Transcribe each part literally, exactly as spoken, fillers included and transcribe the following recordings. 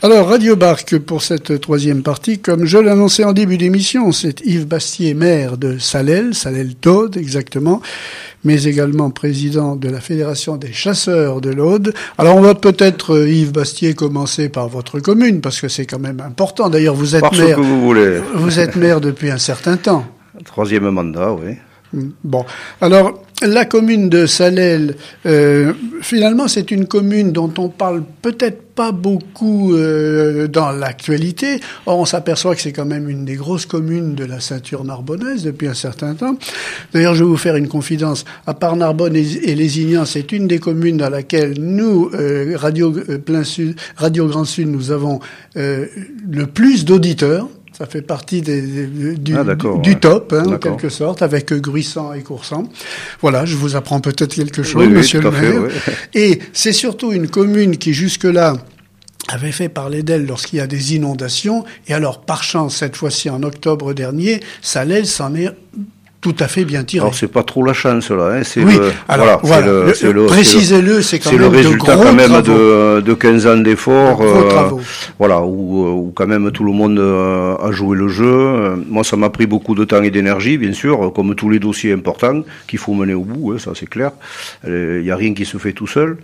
Alors, Radio Barque, pour cette troisième partie, comme je l'annonçais en début d'émission, c'est Yves Bastier, maire de Salelles, Salelles-d'Aude exactement, mais également président de la Fédération des chasseurs de l'Aude. Alors, on va peut-être, Yves Bastier, commencer par votre commune, parce que c'est quand même important. D'ailleurs, vous êtes Parce maire. que vous voulez. Vous êtes maire depuis un certain temps. Troisième mandat, oui. Bon, alors la commune de Salelles, euh, finalement, c'est une commune dont on parle peut-être pas beaucoup euh, dans l'actualité. Or, on s'aperçoit que c'est quand même une des grosses communes de la ceinture narbonnaise depuis un certain temps. D'ailleurs, je vais vous faire une confidence. À part Narbonne et, et Lézignan, c'est une des communes dans laquelle nous, euh, Radio euh, Plein Sud, Radio Grand Sud, nous avons euh, le plus d'auditeurs. Ça fait partie des, des, du, ah, du, du top, hein, en quelque sorte, avec Gruissant et Coursant. Voilà, je vous apprends peut-être quelque chose, oui, monsieur oui, le maire. fait, oui. Et c'est surtout une commune qui, jusque-là, avait fait parler d'elle lorsqu'il y a des inondations. Et alors, par chance, cette fois-ci, en octobre dernier, Salelles s'en est tout à fait bien tiré. Alors, c'est pas trop la chance, là, hein. C'est oui, le, alors, voilà. C'est le, c'est le, précisez-le, c'est quand c'est même le résultat, de gros quand même, travaux. de, de quinze ans d'efforts. De gros travaux. Euh, voilà, où, où quand même tout le monde a joué le jeu. Moi, ça m'a pris beaucoup de temps et d'énergie, bien sûr, comme tous les dossiers importants qu'il faut mener au bout, hein, ça c'est clair. Il y a rien qui se fait tout seul.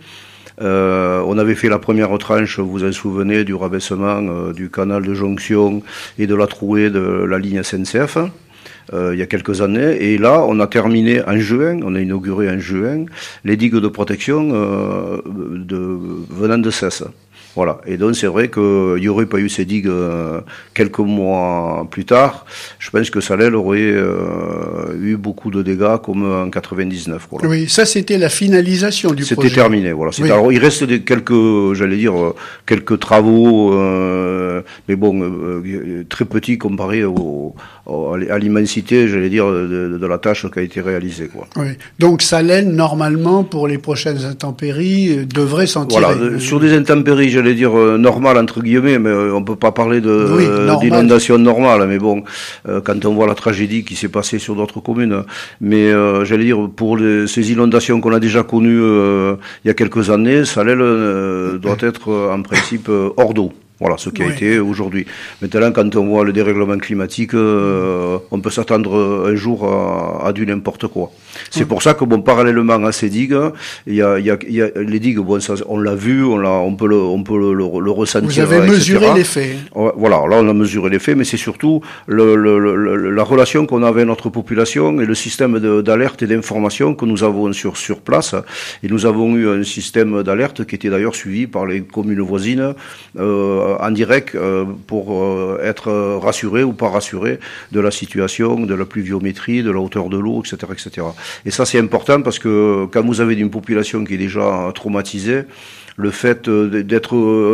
Euh, on avait fait la première tranche, vous vous en souvenez, du rabaissement euh, du canal de jonction et de la trouée de la ligne S N C F. Euh, il y a quelques années, et là on a terminé en juin, on a inauguré en juin les digues de protection euh, de, venant de Cesse. Voilà. Et donc c'est vrai qu'il n'y aurait pas eu ces digues euh, quelques mois plus tard. Je pense que Salelles aurait euh, eu beaucoup de dégâts comme en quatre-vingt-dix-neuf. Quoi. Oui, ça c'était la finalisation du C'était projet. C'était terminé. Voilà. Oui. Alors il reste des, quelques, j'allais dire, quelques travaux, euh, mais bon, euh, très petits comparés au, au, à l'immensité, j'allais dire, de, de la tâche qui a été réalisée. Quoi. Oui. Donc Salelles, normalement, pour les prochaines intempéries, devrait s'en tirer. Voilà. Sur des intempéries, j'allais dire euh, normal entre guillemets, mais euh, on peut pas parler de oui, euh, d'inondation normale. Mais bon, euh, quand on voit la tragédie qui s'est passée sur d'autres communes, mais euh, j'allais dire pour les, ces inondations qu'on a déjà connues euh, il y a quelques années, Salelles euh, doit être euh, en principe euh, hors d'eau. Voilà ce qui a oui. été aujourd'hui. Maintenant, quand on voit le dérèglement climatique, euh, on peut s'attendre un jour à, à du n'importe quoi. C'est oui. pour ça que, bon, parallèlement à ces digues, il y a, il y a, il y a les digues, bon, ça, on l'a vu, on l'a, on peut le, on peut le, le, le ressentir. Vous avez et cetera. mesuré l'effet. Voilà, là, on a mesuré l'effet, mais c'est surtout le, le, le, la relation qu'on a avec notre population et le système de, d'alerte et d'information que nous avons sur, sur place. Et nous avons eu un système d'alerte qui était d'ailleurs suivi par les communes voisines, euh, en direct euh, pour euh, être rassuré ou pas rassuré de la situation, de la pluviométrie, de la hauteur de l'eau, et cetera, et cetera. Et ça, c'est important parce que quand vous avez une population qui est déjà traumatisée, le fait d'être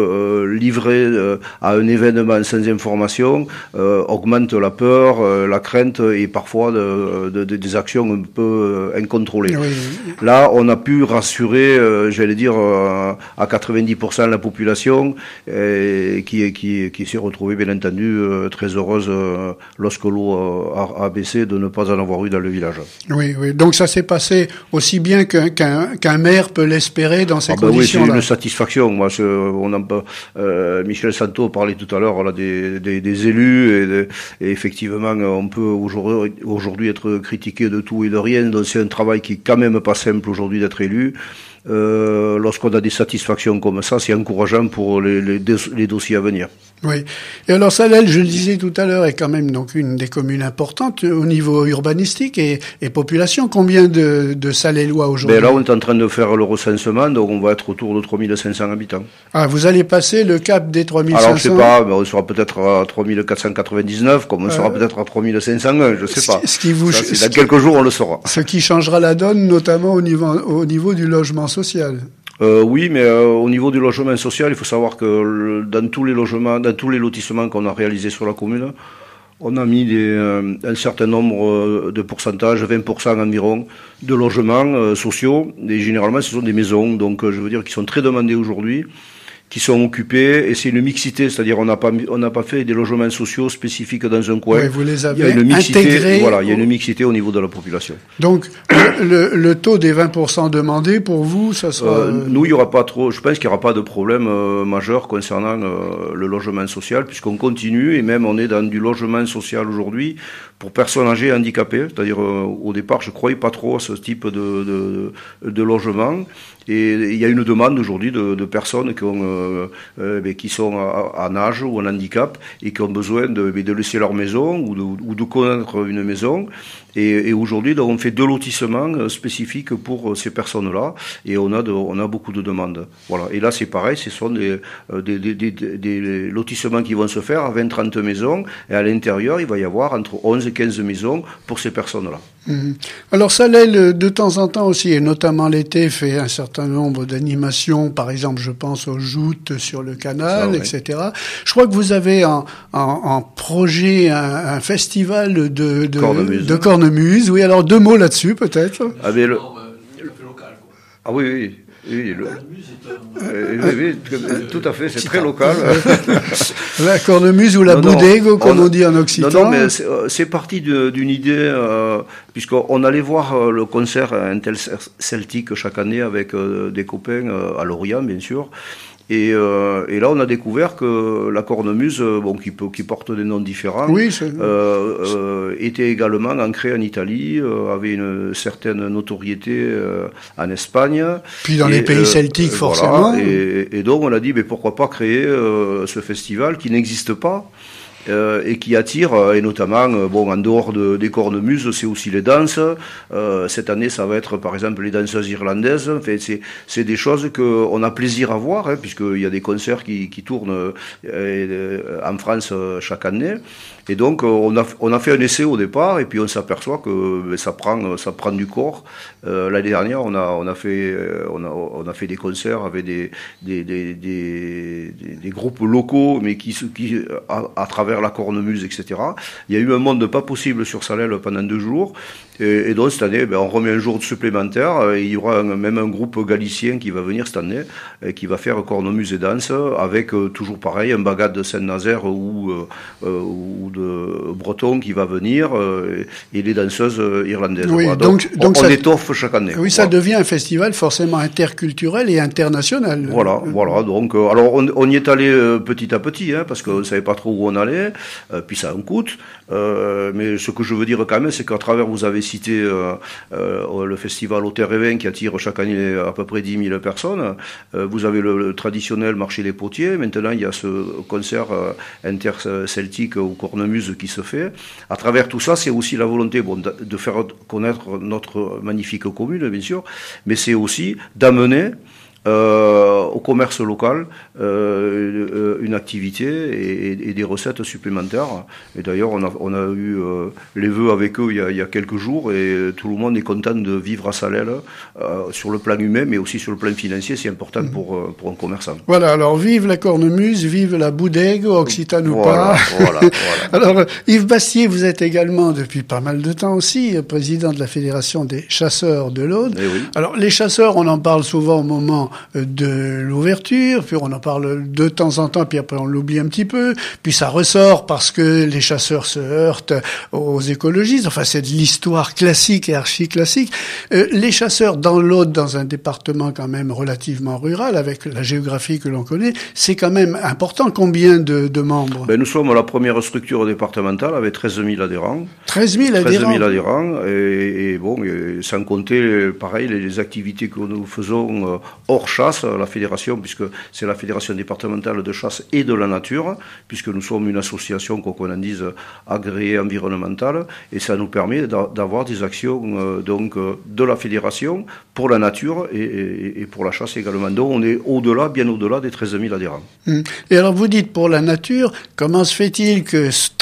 livré à un événement sans information euh, augmente la peur, euh, la crainte et parfois de, de, de, des actions un peu incontrôlées. Oui. Là, on a pu rassurer, euh, j'allais dire, euh, à quatre-vingt-dix pour cent la population et qui, qui, qui s'est retrouvée, bien entendu, euh, très heureuse euh, lorsque l'eau a, a baissé de ne pas en avoir eu dans le village. Oui, oui. Donc ça s'est passé aussi bien qu'un, qu'un, qu'un maire peut l'espérer dans ces ah ben conditions-là. Oui, c'est satisfaction. Moi, je, on en, euh, Michel Santo parlait tout à l'heure là des, des, des élus et, de, et effectivement, on peut aujourd'hui, aujourd'hui être critiqué de tout et de rien. Donc c'est un travail qui est quand même pas simple aujourd'hui d'être élu. Euh, lorsqu'on a des satisfactions comme ça, c'est encourageant pour les, les, les dossiers à venir. Oui. Et alors Salelles, je le disais tout à l'heure, est quand même donc une des communes importantes au niveau urbanistique et, et population. Combien de, de Salellois aujourd'hui? Ben là, on est en train de faire le recensement, donc on va être autour de trois mille cinq cents habitants. Ah, vous allez passer le cap des trois mille cinq cents? Alors, je sais pas, ben on sera peut-être à trois mille quatre cent quatre-vingt-dix-neuf, comme on euh, sera peut-être à trois mille cinq cent un, je sais pas. Ce qui vous, ça, ce dans qui, quelques jours, on le saura. Ce qui changera la donne, notamment au niveau, au niveau du logement social. Euh, oui, mais euh, au niveau du logement social, il faut savoir que le, dans tous les logements, dans tous les lotissements qu'on a réalisés sur la commune, on a mis des, euh, un certain nombre de pourcentages, vingt pour cent environ, de logements euh, sociaux. Et généralement, ce sont des maisons, donc euh, je veux dire, qui sont très demandés aujourd'hui, qui sont occupés, et c'est une mixité, c'est-à-dire on n'a pas on n'a pas fait des logements sociaux spécifiques dans un coin. Oui, vous les avez il y a une mixité, intégrés. Voilà, il y a une mixité au niveau de la population. Donc le, le, le taux des vingt pour cent demandés pour vous, ça sera. Euh, nous, il y aura pas trop. Je pense qu'il n'y aura pas de problème euh, majeur concernant euh, le logement social, puisqu'on continue et même on est dans du logement social aujourd'hui pour personnes âgées et handicapées. C'est-à-dire euh, au départ, je croyais pas trop à ce type de de, de logement. Et il y a une demande aujourd'hui de, de personnes qui, ont, euh, euh, qui sont en âge ou en handicap et qui ont besoin de, de laisser leur maison ou de, ou de connaître une maison. Et, et aujourd'hui, on fait deux lotissements spécifiques pour ces personnes-là et on a, de, on a beaucoup de demandes. Voilà. Et là, c'est pareil, ce sont des, des, des, des, des lotissements qui vont se faire à vingt à trente maisons et à l'intérieur, il va y avoir entre onze et quinze maisons pour ces personnes-là. Mmh. Alors Salel, de temps en temps aussi, et notamment l'été, fait un certain nombre d'animations, par exemple, je pense aux joutes sur le canal, Ça, ouais. et cetera. Je crois que vous avez en, en, en projet un, un festival de, de cornemuse. De cornemuse. Oui, alors deux mots là-dessus, peut-être. Ah, mais le... ah oui, oui. Oui, le... euh, oui, oui, tout à fait, c'est très local. La cornemuse ou la boudègue, comme on, on dit en occitan. Non, non, mais c'est, c'est parti de, d'une idée, euh, puisqu'on allait voir le concert Intel Celtic chaque année avec euh, des copains euh, à Lorient, bien sûr. Et, euh, et là, on a découvert que la cornemuse, bon, qui, peut, qui porte des noms différents, oui, c'est... Euh, euh, était également ancrée en Italie, euh, avait une certaine notoriété euh, en Espagne. Puis dans et, les pays euh, celtiques, euh, forcément. Voilà, et, et donc, on a dit, mais pourquoi pas créer euh, ce festival qui n'existe pas Euh, et qui attire, euh, et notamment, euh, bon, en dehors de, des cornemuses, c'est aussi les danses. Euh, cette année, ça va être, par exemple, les danseuses irlandaises. Enfin, c'est, c'est des choses que on a plaisir à voir, hein, puisqu'il y a des concerts qui, qui tournent euh, en France euh, chaque année. Et donc, euh, on a, on a fait un essai au départ, et puis on s'aperçoit que ben, ça prend, ça prend du corps. Euh, l'année dernière, on a, on a fait, euh, on a, on a fait des concerts avec des, des, des, des, des, des groupes locaux, mais qui, qui à, à travers la cornemuse, et cetera. Il y a eu un monde pas possible sur Salel pendant deux jours. Et, et donc, cette année, ben, on remet un jour supplémentaire. Et il y aura un, même un groupe galicien qui va venir cette année, et qui va faire cornemuse et danse, avec euh, toujours pareil, un bagad de Saint-Nazaire ou, euh, ou de breton qui va venir, euh, et les danseuses irlandaises. Oui, voilà. donc, donc, donc on, ça, on étoffe chaque année. Oui, ça voilà. devient un festival forcément interculturel et international. Voilà, euh, voilà. Donc, euh, alors, on, on y est allé euh, petit à petit, hein, parce qu'on ne savait pas trop où on allait, euh, puis ça a un coût. Euh, mais ce que je veux dire quand même, c'est qu'à travers, vous avez cité euh, euh, le festival Au Terre et Vin qui attire chaque année à peu près dix mille personnes. Euh, vous avez le, le traditionnel marché des potiers. Maintenant, il y a ce concert euh, interceltique au cornemuse qui se fait. À travers tout ça, c'est aussi la volonté bon, de, de faire connaître notre magnifique commune, bien sûr, mais c'est aussi d'amener Euh, au commerce local euh, une activité et, et des recettes supplémentaires. Et d'ailleurs, on a, on a eu euh, les vœux avec eux il y, a, il y a quelques jours et tout le monde est content de vivre à Salel euh, sur le plan humain, mais aussi sur le plan financier. C'est important mmh. pour, pour un commerçant. Voilà, alors vive la cornemuse, vive la boudègue, occitane ou voilà, pas. Voilà, voilà. Alors, Yves Bastier, vous êtes également depuis pas mal de temps aussi président de la Fédération des chasseurs de l'Aude. Oui. Alors, les chasseurs, on en parle souvent au moment de l'ouverture, puis on en parle de temps en temps, puis après on l'oublie un petit peu, puis ça ressort parce que les chasseurs se heurtent aux écologistes. Enfin, c'est de l'histoire classique et archi-classique. Euh, les chasseurs dans l'Aude, dans un département quand même relativement rural, avec la géographie que l'on connaît, c'est quand même important. Combien de, de membres? Ben, nous sommes la première structure départementale avec treize mille adhérents. treize mille adhérents? treize mille adhérents, et, et bon, et sans compter, pareil, les, les activités que nous faisons hors chasse, la fédération, puisque c'est la fédération départementale de chasse et de la nature, puisque nous sommes une association, quoi qu'on en dise, agréée environnementale, et ça nous permet d'avoir des actions euh, donc de la fédération pour la nature et, et, et pour la chasse également. Donc on est au-delà, bien au-delà des treize mille adhérents. Et alors vous dites pour la nature, comment se fait-il que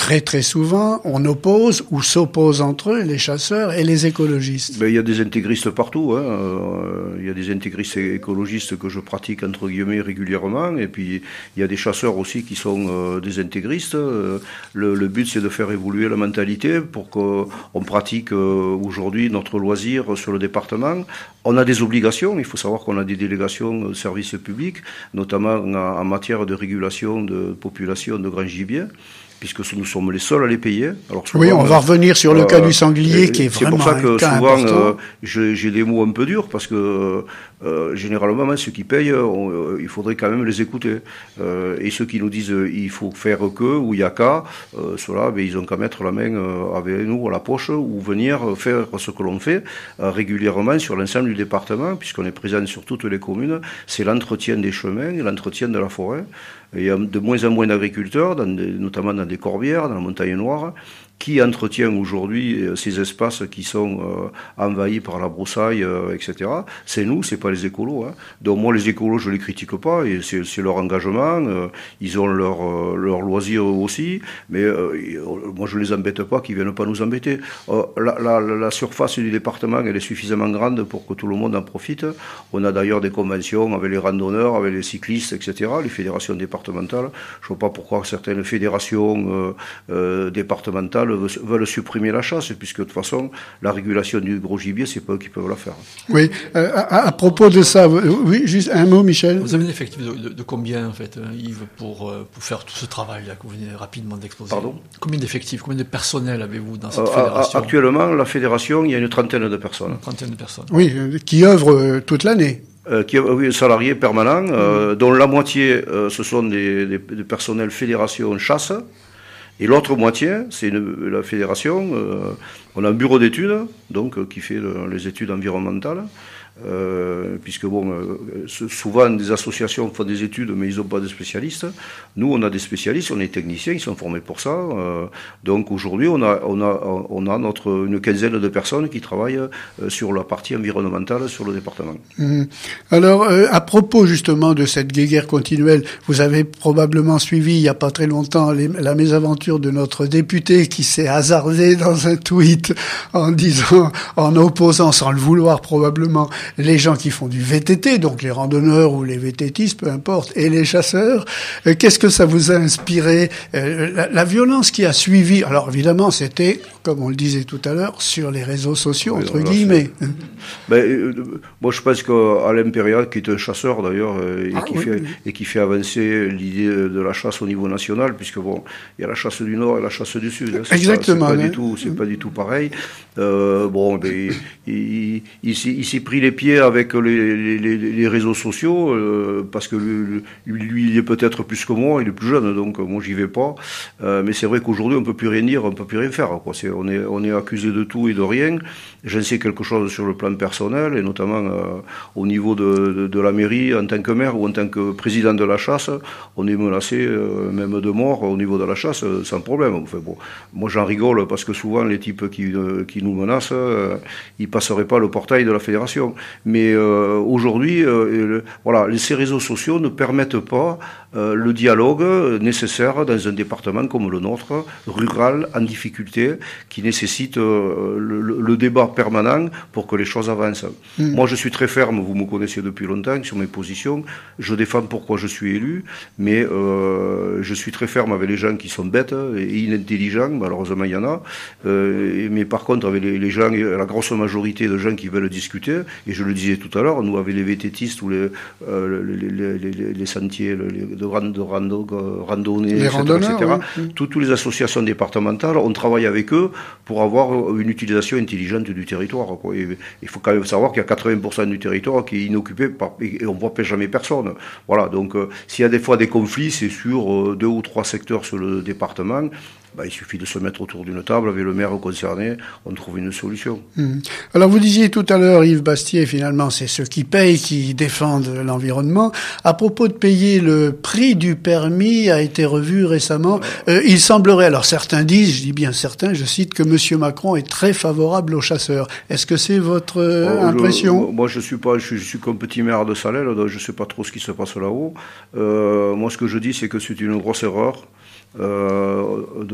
très très souvent, on oppose ou s'oppose entre eux, les chasseurs et les écologistes. Ben, il y a des intégristes partout. Hein. Euh, il y a des intégristes écologistes que je pratique entre guillemets régulièrement, et puis il y a des chasseurs aussi qui sont euh, des intégristes. Euh, le, le but, c'est de faire évoluer la mentalité pour qu'on pratique euh, aujourd'hui notre loisir sur le département. On a des obligations. Il faut savoir qu'on a des délégations de services publics, notamment en, en matière de régulation de population de grand gibier, puisque nous sommes les seuls à les payer. Alors souvent, oui, on va revenir sur le euh, cas du sanglier, qui est vraiment un cas important. C'est pour ça que souvent, euh, j'ai, j'ai des mots un peu durs, parce que euh, généralement, ceux qui payent, on, euh, il faudrait quand même les écouter. Euh, et ceux qui nous disent euh, il faut faire que, ou il y a qu'à, euh, ceux-là, ben, ils ont qu'à mettre la main euh, avec nous à la poche, ou venir faire ce que l'on fait euh, régulièrement sur l'ensemble du département, puisqu'on est présent sur toutes les communes. C'est l'entretien des chemins et l'entretien de la forêt. Et il y a de moins en moins d'agriculteurs, dans des, notamment dans des corbières, dans la montagne noire, qui entretient aujourd'hui ces espaces qui sont euh, envahis par la broussaille, euh, et cetera. C'est nous, c'est pas les écolos. Hein. Donc moi, les écolos, je les critique pas, et c'est, c'est leur engagement. Euh, ils ont leur euh, leur loisir aussi, mais euh, moi, je les embête pas, qu'ils viennent pas nous embêter. Euh, la, la, la surface du département, elle est suffisamment grande pour que tout le monde en profite. On a d'ailleurs des conventions avec les randonneurs, avec les cyclistes, et cetera. Les fédérations départementales. Je vois pas pourquoi certaines fédérations euh, euh, départementales veulent supprimer la chasse, puisque de toute façon, la régulation du gros gibier, c'est pas eux qui peuvent la faire. Oui, euh, à, à propos de ça, oui, juste un mot, Michel. Vous avez un effectif de, de, de combien, en fait, Yves, pour, pour faire tout ce travail-là que vous venez rapidement d'exposer? Pardon? Combien d'effectifs, combien de personnel avez-vous dans cette euh, fédération? Actuellement, la fédération, il y a une trentaine de personnes. Une trentaine de personnes. Oui, euh, qui œuvrent toute l'année. Euh, qui oui, salariés permanents, euh, mmh. dont la moitié, euh, ce sont des, des, des personnels fédération chasse. Et l'autre moitié, c'est une, la fédération. Euh, on a un bureau d'études, donc euh, qui fait le, les études environnementales, euh, puisque bon, euh, souvent des associations font des études, mais ils n'ont pas de spécialistes. Nous, on a des spécialistes, on est techniciens, ils sont formés pour ça. Euh, donc aujourd'hui, on a, on a, on a notre une quinzaine de personnes qui travaillent euh, sur la partie environnementale sur le département. Mmh. Alors, euh, à propos justement de cette guéguerre continuelle, vous avez probablement suivi il n'y a pas très longtemps les, la mésaventure de notre député qui s'est hasardé dans un tweet en disant, en opposant sans le vouloir probablement, les gens qui font du V T T, donc les randonneurs ou les vététistes, peu importe, et les chasseurs. Euh, qu'est-ce que ça vous a inspiré? euh, la, la violence qui a suivi, alors évidemment c'était, comme on le disait tout à l'heure, sur les réseaux sociaux, oui, entre guillemets. Ben, euh, moi je pense qu'Alain Périat, qui est un chasseur d'ailleurs, euh, et, ah, qui oui. fait, et qui fait avancer l'idée de la chasse au niveau national, puisque bon, il y a la chasse du Nord et la chasse du Sud. Hein, c'est Exactement. Pas, c'est pas hein. du tout, c'est pas du tout pareil. Euh, bon, ben, il, il, il, s'est, il s'est pris les pieds avec les, les, les réseaux sociaux, euh, parce que lui, lui, il est peut-être plus que moi, il est plus jeune, donc moi j'y vais pas. Euh, mais c'est vrai qu'aujourd'hui on peut plus rien dire, on peut plus rien faire. Quoi. C'est, on est, on est accusé de tout et de rien. J'en sais quelque chose sur le plan personnel, et notamment euh, au niveau de, de, de la mairie, en tant que maire ou en tant que président de la chasse, on est menacé euh, même de mort au niveau de la chasse, sans problème. Enfin, bon, moi j'en rigole parce que souvent les types qui, euh, qui nous menacent, euh, ils passeraient pas le portail de la fédération. Mais euh, aujourd'hui, euh, le, voilà, ces réseaux sociaux ne permettent pas euh, le dialogue nécessaire dans un département comme le nôtre, rural, en difficulté, qui nécessite euh, le, le débat permanent pour que les choses avancent. Mmh. Moi, je suis très ferme, vous me connaissez depuis longtemps, sur mes positions. Je défends pourquoi je suis élu, mais euh, je suis très ferme avec les gens qui sont bêtes et inintelligents, malheureusement il y en a. Euh, mais par contre, avec les, les gens, la grosse majorité de gens qui veulent discuter, et je le disais tout à l'heure, nous, avec les vététistes ou les, euh, les, les, les, les sentiers les, de, rando, de rando, randonnée, les et cetera, et cetera. Oui. Toutes les associations départementales, on travaille avec eux pour avoir une utilisation intelligente du territoire. Quoi. Et, il faut quand même savoir qu'il y a quatre-vingts pour cent du territoire qui est inoccupé par, et on ne voit jamais personne. Voilà, donc euh, s'il y a des fois des conflits, c'est sur euh, deux ou trois secteurs sur le département. Bah, il suffit de se mettre autour d'une table avec le maire concerné, on trouve une solution. Mmh. Alors vous disiez tout à l'heure, Yves Bastier, finalement c'est ceux qui payent qui défendent l'environnement. À propos de payer, le prix du permis a été revu récemment. Euh, il semblerait, alors certains disent, je dis bien certains, je cite, que M. Macron est très favorable aux chasseurs. Est-ce que c'est votre euh, oh, impression? je, Moi je suis pas, je, je suis comme petit maire de Salelles, donc je sais pas trop ce qui se passe là-haut. Euh, moi ce que je dis c'est que c'est une grosse erreur. Euh, de,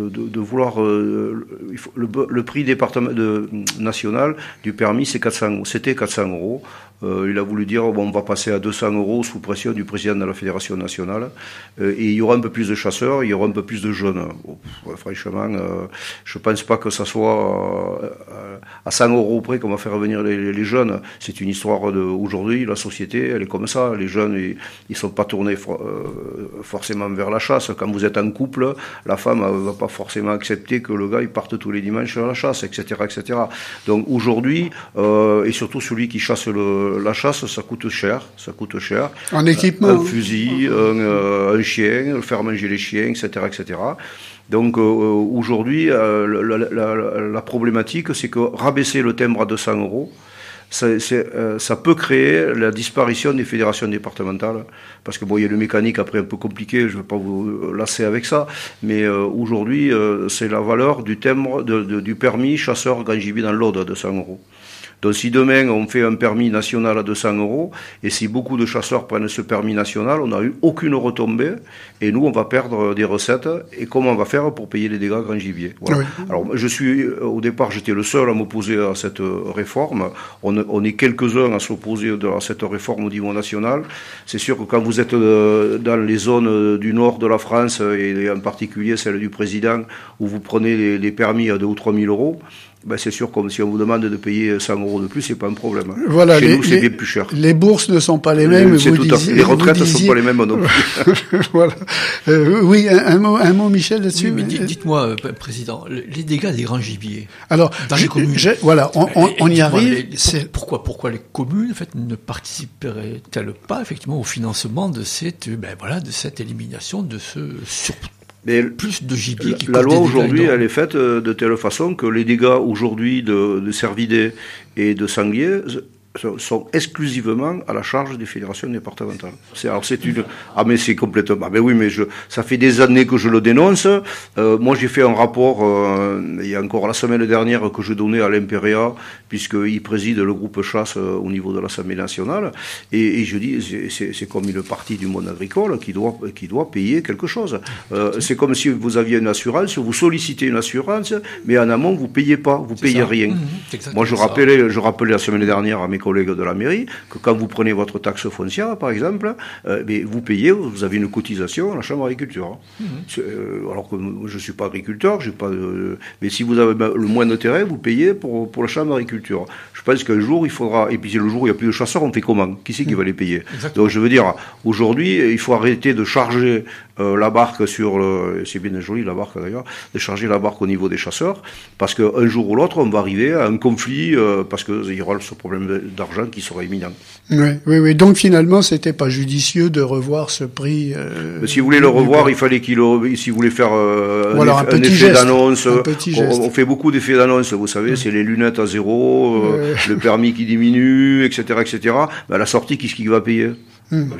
de, de, de vouloir euh, il faut, le, le prix département de, national du permis, c'est quatre cents, c'était quatre cents euros. Euh, il a voulu dire bon, on va passer à deux cents euros sous pression du président de la fédération nationale, euh, et il y aura un peu plus de chasseurs, il y aura un peu plus de jeunes. Bon, franchement, euh, je pense pas que ça soit euh, à cent euros près qu'on va faire venir les, les jeunes. C'est une histoire de aujourd'hui, la société, elle est comme ça. Les jeunes, ils, ils sont pas tournés for, euh, forcément vers la chasse. Quand vous êtes en couple, la femme ne va pas forcément accepter que le gars il parte tous les dimanches à la chasse, et cetera, et cetera. Donc aujourd'hui, euh, et surtout celui qui chasse le la chasse, ça coûte cher, ça coûte cher. En équipement. Un fusil, un, un chien, faire manger les chiens, et cetera, et cetera. Donc euh, aujourd'hui, euh, la, la, la problématique, c'est que rabaisser le timbre à deux cents euros, ça, c'est, euh, ça peut créer la disparition des fédérations départementales, parce que bon, il y a le mécanique après un peu compliqué, je ne vais pas vous lasser avec ça, mais euh, aujourd'hui, euh, c'est la valeur du timbre, de, de, du permis chasseur grand gibier dans l'Aude à deux cents euros. Donc si demain on fait un permis national à deux cents euros, et si beaucoup de chasseurs prennent ce permis national, on n'a eu aucune retombée, et nous on va perdre des recettes, et comment on va faire pour payer les dégâts grand gibier. Voilà. Oui. Alors je suis, au départ j'étais le seul à m'opposer à cette réforme, on, on est quelques-uns à s'opposer à cette réforme au niveau national. C'est sûr que quand vous êtes dans les zones du nord de la France, et en particulier celle du président, où vous prenez les, les permis à deux ou trois mille euros, ben c'est sûr, comme si on vous demande de payer cent euros de plus, c'est pas un problème. Voilà, Chez les, nous, c'est les, bien plus cher. Les bourses ne sont pas les mêmes. C'est vous tout disiez, à fait. Les retraites ne disiez... sont pas les mêmes non plus. Voilà. Euh, oui, un, un, mot, un mot, Michel, là-dessus. Oui, mais dites-moi, Président, les dégâts des grands gibiers. Alors, dans les communes. Je, voilà, on, on, on y arrive. Les, c'est... Pourquoi, pourquoi les communes, en fait, ne participeraient-elles pas, effectivement, au financement de cette, ben voilà, de cette élimination de ce surplus? Mais plus de gibier qui la loi aujourd'hui, elle est faite de telle façon que les dégâts aujourd'hui de, de cervidés et de sangliers sont exclusivement à la charge des fédérations départementales. C'est, alors c'est une, ah mais c'est complètement, ah mais oui mais je, ça fait des années que je le dénonce. Euh, moi j'ai fait un rapport euh, il y a encore la semaine dernière que je donnais à l'Impéria puisqu'il préside le groupe chasse euh, au niveau de l'Assemblée nationale et, et je dis c'est, c'est, c'est comme une partie du monde agricole qui doit qui doit payer quelque chose. Euh, c'est comme si vous aviez une assurance, vous sollicitez une assurance, mais en amont vous payez pas, vous c'est payez ça. Rien. Mmh, moi je rappelais, je rappelais la semaine dernière à mes collègues de la mairie, que quand vous prenez votre taxe foncière, par exemple, euh, mais vous payez, vous avez une cotisation à la Chambre d'agriculture. Mmh. Euh, alors que je ne suis pas agriculteur, j'ai pas de, mais si vous avez le moins de terrain, vous payez pour, pour la Chambre d'agriculture. Je pense qu'un jour, il faudra, et puis le jour où il n'y a plus de chasseurs, on fait comment? Qui c'est qui mmh. va les payer? Exactement. Donc je veux dire, aujourd'hui, il faut arrêter de charger euh, la barque sur le, c'est bien joli la barque d'ailleurs, de charger la barque au niveau des chasseurs, parce qu'un jour ou l'autre, on va arriver à un conflit, euh, parce qu'il y aura ce problème d'argent qui sera imminent. Oui, oui, oui. Donc finalement, c'était pas judicieux de revoir ce prix. Euh, si vous voulez le revoir, prix. Il fallait qu'il, le, si vous voulez faire euh, voilà, un, un, un effet geste, d'annonce, un petit geste. On, on fait beaucoup d'effets d'annonce, vous savez, mmh. c'est les lunettes à zéro, euh, euh... le permis qui diminue, et cetera, et cetera. Mais à la sortie, qui est-ce qui va payer? Mmh.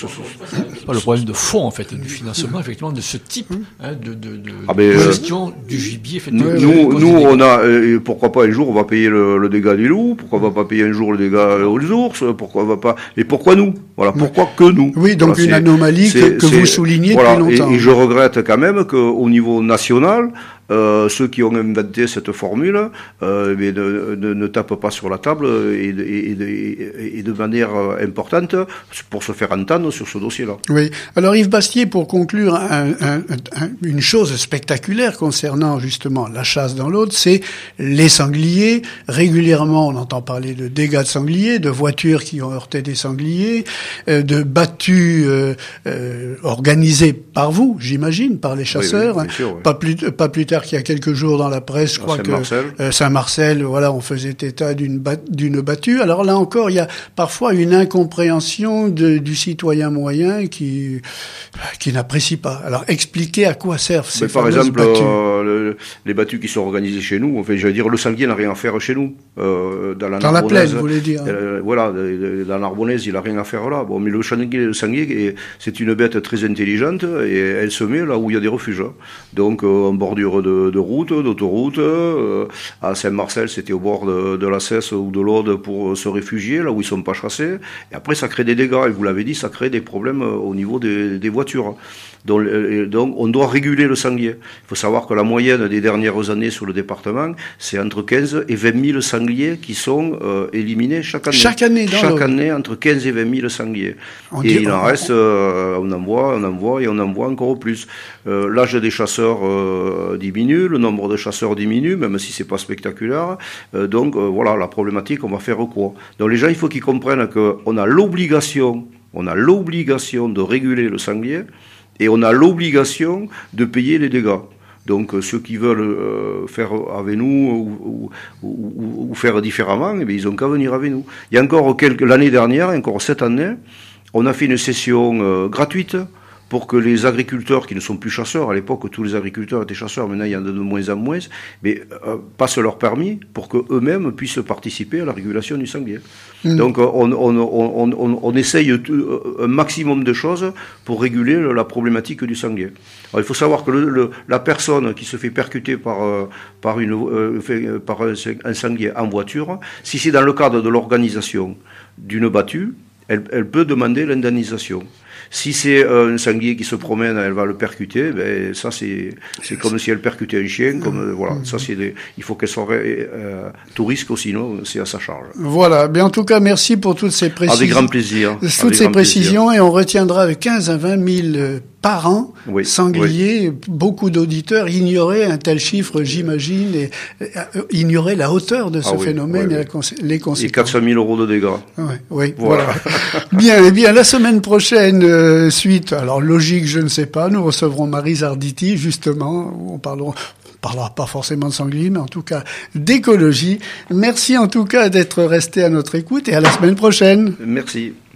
C'est pas le problème de fond, en fait, du financement, effectivement, de ce type hein, de, de, de, ah ben, de gestion euh, du gibier. Fait, nous, de, nous, nous on a, euh, pourquoi pas un jour, on va payer le, le dégât des loups, pourquoi on va pas payer un jour le dégât aux ours, pourquoi on va pas, et pourquoi nous? Voilà, pourquoi que nous? Oui, donc voilà, une anomalie que, que vous soulignez voilà, depuis longtemps. Et, et je regrette quand même qu'au niveau national, Euh, ceux qui ont inventé cette formule euh, mais ne, ne, ne tapent pas sur la table et de, et, de, et de manière importante pour se faire entendre sur ce dossier-là. Oui. Alors Yves Bastier, pour conclure, un, un, un, une chose spectaculaire concernant justement la chasse dans l'Aude, c'est les sangliers. Régulièrement, on entend parler de dégâts de sangliers, de voitures qui ont heurté des sangliers, euh, de battues euh, euh, organisées par vous, j'imagine, par les chasseurs. Oui, oui, bien sûr, oui. Pas plus, pas plus tard qu'il y a quelques jours dans la presse, je crois Saint-Marcel. que euh, Saint-Marcel, voilà, on faisait état d'une, bat, d'une battue. Alors là encore, il y a parfois une incompréhension de, du citoyen moyen qui qui n'apprécie pas. Alors expliquez à quoi servent ces Mais par fameuses exemple, battues. Euh, le, les battues qui sont organisées chez nous, enfin, je veux dire, le sanglier n'a rien à faire chez nous. Euh, dans la, dans la plaine, vous voulez dire. Euh, voilà, dans la Narbonnaise, il n'a rien à faire là. Bon, mais le sanglier, le sanglier, c'est une bête très intelligente et elle se met là où il y a des refuges. Donc, euh, en bordure de de route, d'autoroute. Euh, à Saint-Marcel, c'était au bord de, de la Cesse ou de l'Aude pour se réfugier, là où ils sont pas chassés. Et après, ça crée des dégâts. Et vous l'avez dit, ça crée des problèmes au niveau des, des voitures. Donc, donc, on doit réguler le sanglier. Il faut savoir que la moyenne moyenne des dernières années sur le département, c'est entre quinze et vingt mille sangliers qui sont euh, éliminés chaque année. Chaque année, dans Chaque le... année, entre quinze et vingt mille sangliers. On et dit... il en reste, euh, on en voit, on en voit et on en voit encore plus. Euh, l'âge des chasseurs euh, diminue, le nombre de chasseurs diminue, même si c'est pas spectaculaire. Euh, donc euh, voilà, la problématique, on va faire quoi? Donc les gens, il faut qu'ils comprennent qu'on a l'obligation, on a l'obligation de réguler le sanglier et on a l'obligation de payer les dégâts. Donc euh, ceux qui veulent euh, faire avec nous ou, ou, ou, ou faire différemment, eh bien, ils ont qu'à venir avec nous. Il y a encore quelques l'année dernière, encore cette année, on a fait une session euh, gratuite pour que les agriculteurs qui ne sont plus chasseurs, à l'époque tous les agriculteurs étaient chasseurs, maintenant il y en a de moins en moins, mais euh, passent leur permis pour qu'eux-mêmes puissent participer à la régulation du sanglier. Mmh. Donc on, on, on, on, on essaye un maximum de choses pour réguler la problématique du sanglier. Alors, il faut savoir que le, le, la personne qui se fait percuter par, euh, par, une, euh, fait, par un, un sanglier en voiture, si c'est dans le cadre de l'organisation d'une battue, elle, elle peut demander l'indemnisation. Si c'est euh, un sanglier qui se promène, elle va le percuter. Ben ça c'est c'est comme si elle percutait un chien. Comme euh, voilà, ça c'est des, il faut qu'elle soit euh, tout risque, sinon c'est à sa charge. Voilà. Mais en tout cas, merci pour toutes ces précisions. Avec grand plaisir. Toutes Avec ces précisions plaisir. Et on retiendra avec quinze à vingt mille par an, oui, sangliers. Oui. Beaucoup d'auditeurs ignoraient un tel chiffre, j'imagine, et, et euh, ignoraient la hauteur de ce ah, phénomène oui, oui, et la, les conséquences. Et quatre cent mille euros de dégâts. Oui, oui, voilà. voilà. Bien, eh bien, la semaine prochaine, euh, suite, alors logique, je ne sais pas, nous recevrons Marie Zarditi, justement, où on parlera, on parlera pas forcément de sangliers, mais en tout cas d'écologie. Merci en tout cas d'être resté à notre écoute et à la semaine prochaine. Merci.